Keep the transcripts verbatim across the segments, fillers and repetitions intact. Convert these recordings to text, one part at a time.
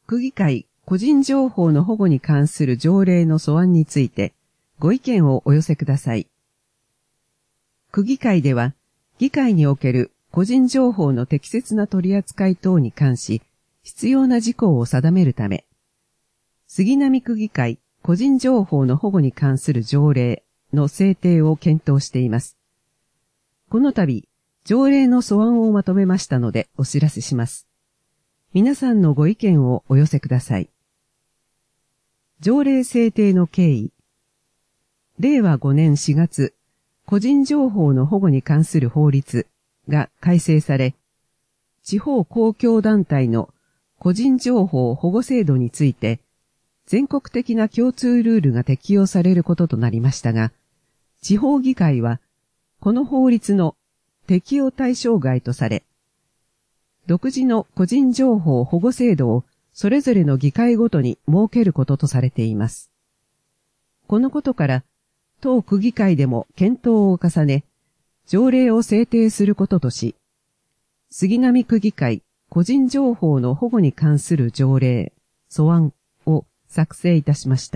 区議会個人情報の保護に関する条例の素案についてご意見をお寄せください。区議会では、議会における個人情報の適切な取り扱い等に関し、必要な事項を定めるため、杉並区議会個人情報の保護に関する条例の制定を検討しています。この度、条例の素案をまとめましたのでお知らせします。皆さんのご意見をお寄せください。条例制定の経緯。れいわごねんしがつ、個人情報の保護に関する法律が改正され、地方公共団体の個人情報保護制度について、全国的な共通ルールが適用されることとなりましたが、地方議会は、この法律の適用対象外とされ、独自の個人情報保護制度をそれぞれの議会ごとに設けることとされています。このことから、当区議会でも検討を重ね、条例を制定することとし、杉並区議会個人情報の保護に関する条例、素案を作成いたしました。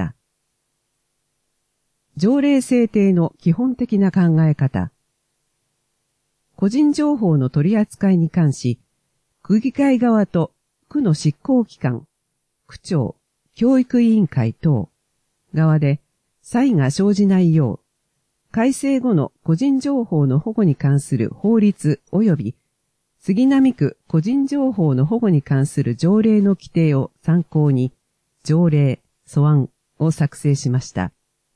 条例制定の基本的な考え方。個人情報の取り扱いに関し、区議会側と区の執行機関、区長、教育委員会等側で差異が生じないよう、改正後の個人情報の保護に関する法律及び杉並区個人情報の保護に関する条例の規定を参考に、条例、素案を作成しました。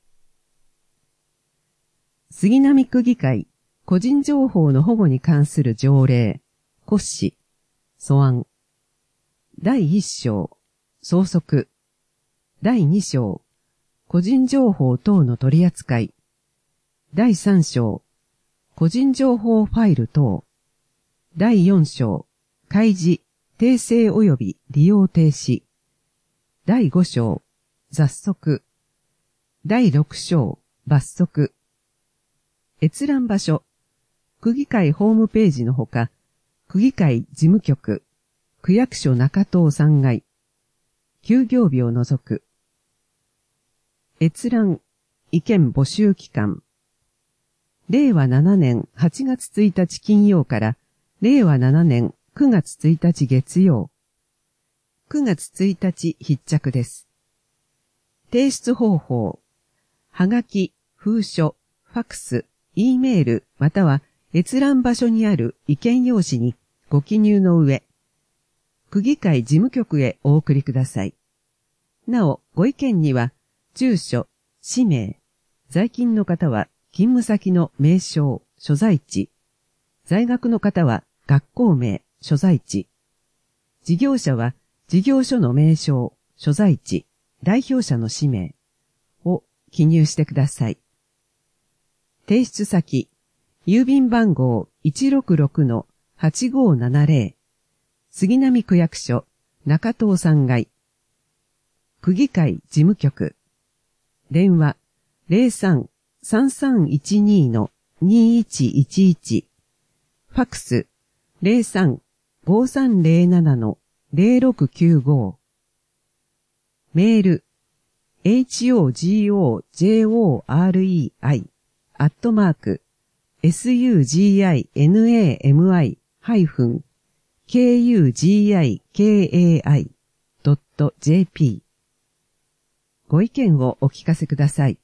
杉並区議会個人情報の保護に関する条例、骨子、素案。だいいっ章、総則。だいに章、個人情報等の取り扱い。だいさん章、個人情報ファイル等。だいよん章、開示、訂正及び利用停止。だいご章、雑則。だいろく章、罰則。閲覧場所。区議会ホームページのほか、区議会事務局、区役所中東さん階、休業日を除く。閲覧、意見募集期間。れいわななねんはちがつついたち金曜から、れいわななねんくがつついたち月曜。くがつついたち必着です。提出方法。はがき、封書、ファクス、E メールまたは閲覧場所にある意見用紙にご記入の上、区議会事務局へお送りください。なお、ご意見には、住所、氏名、在勤の方は勤務先の名称、所在地、在学の方は学校名、所在地、事業者は事業所の名称、所在地、代表者の氏名を記入してください。提出先、郵便番号 いちろくろくのはちごーななぜろ、杉並区役所、中東さん階、区議会事務局、電話 ゼロさん さんさんいちに のにいちいちいち、ファクス ゼロさん ごさんゼロなな のゼロろくきゅうご、メール ホゴジョアットマーク スユージーアイエヌエーエムアイ ハイフン ケーユージーアイケーエーアイ ドット ジェーピー ご意見をお聞かせください。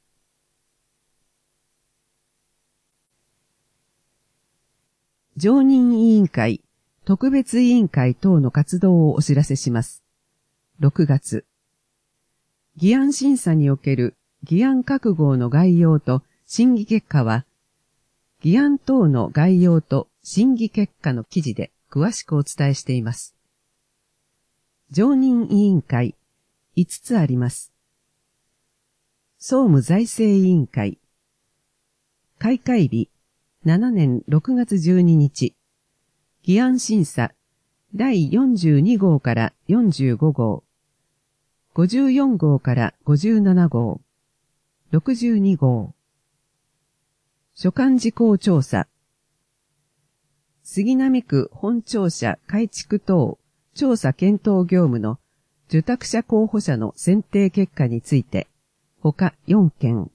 常任委員会、特別委員会等の活動をお知らせします。ろくがつ、議案審査における議案各号の概要と審議結果は、議案等の概要と審議結果の記事で詳しくお伝えしています。常任委員会、いつつあります。総務財政委員会。開会日、しちねんろくがつじゅうににち。議案審査、だいよんじゅうに号からよんじゅうご号。ごじゅうよん号からごじゅうなな号。ろくじゅうに号。所管事項調査。杉並区本庁舎改築等調査検討業務の受託者候補者の選定結果について、他よんけん。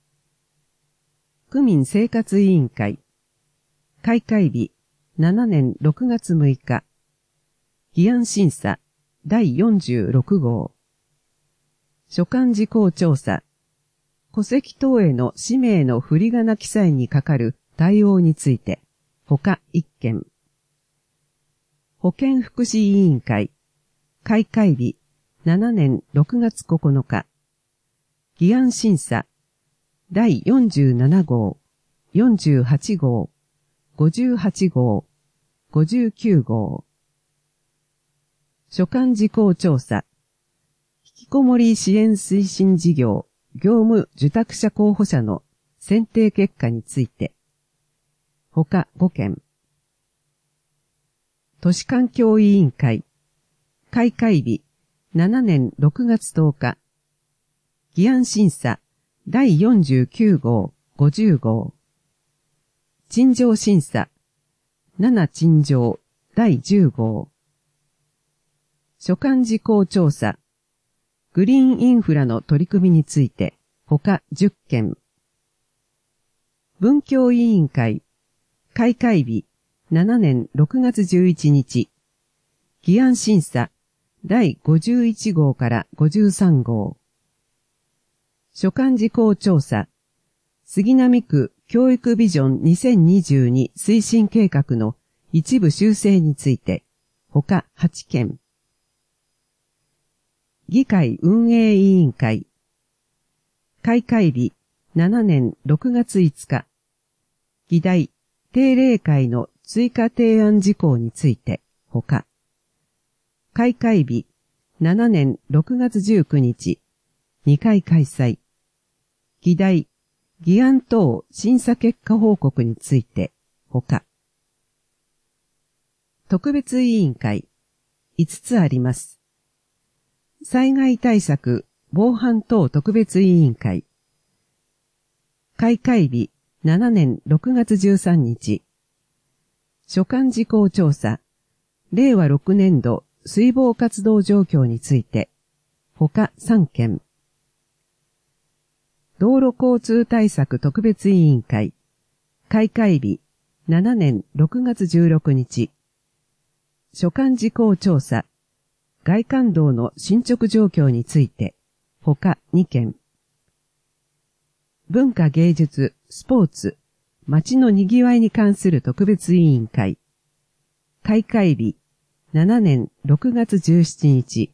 区民生活委員会、開会日しちねんろくがつむいか、議案審査だいよんじゅうろくごう。所管事項調査、戸籍等への氏名の振り仮名記載にかかる対応について、他いっけん。保健福祉委員会、開会日しちねんろくがつここのか、議案審査だいよんじゅうななごう、よんじゅうはちごう、ごじゅうはちごう、ごじゅうきゅうごう。所管事項調査、引きこもり支援推進事業業務受託者候補者の選定結果について、他ごけん。都市環境委員会、開会日しちねんろくがつとおか、議案審査だいよんじゅうきゅうごう、ごじゅうごう。陳情審査、なな陳情だいじゅうごう。所管事項調査、グリーンインフラの取り組みについて、他じゅっけん。文教委員会、開会日しちねんろくがつじゅういちにち、議案審査だいごじゅういちごうからごじゅうさんごう。所管事項調査、杉並区教育ビジョンにせんにじゅうに推進計画の一部修正について、他はちけん。議会運営委員会、開会日しちねんろくがついつか、議題定例会の追加提案事項について、他。開会日しちねんろくがつじゅうくにち、にかい開催。議題、議案等審査結果報告について、他。特別委員会、いつつあります。災害対策防犯等特別委員会。開会日しちねんろくがつじゅうさんにち。所管事項調査、れいわろくねんど水防活動状況について、他さんけん。道路交通対策特別委員会、開会日しちねんろくがつじゅうろくにち。所管事項調査、外環道の進捗状況について、他にけん。文化芸術、スポーツ、街のにぎわいに関する特別委員会。開会日しちねんろくがつじゅうしちにち。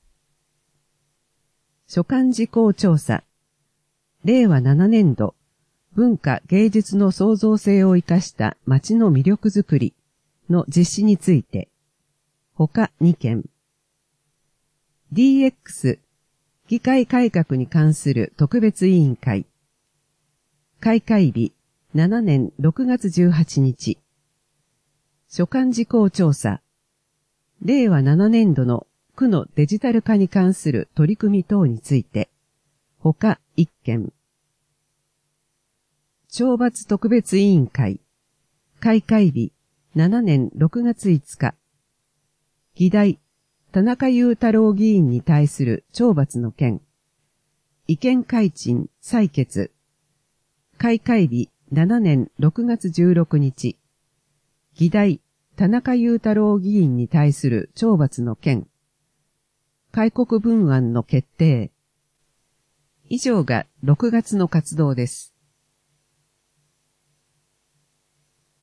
所管事項調査、れいわななねんど文化芸術の創造性を生かした街の魅力づくりの実施について、他にけん。ディーエックス 議会改革に関する特別委員会。開会日しちねんろくがつじゅうはちにち。所管事項調査、れいわななねんどの区のデジタル化に関する取り組み等について、他いっけん。懲罰特別委員会。開会日しちねんろくがついつか。議題、田中裕太郎議員に対する懲罰の件。意見開陳、採決。開会日しちねんろくがつじゅうろくにち。議題、田中裕太郎議員に対する懲罰の件。戒告文案の決定。以上がろくがつの活動です。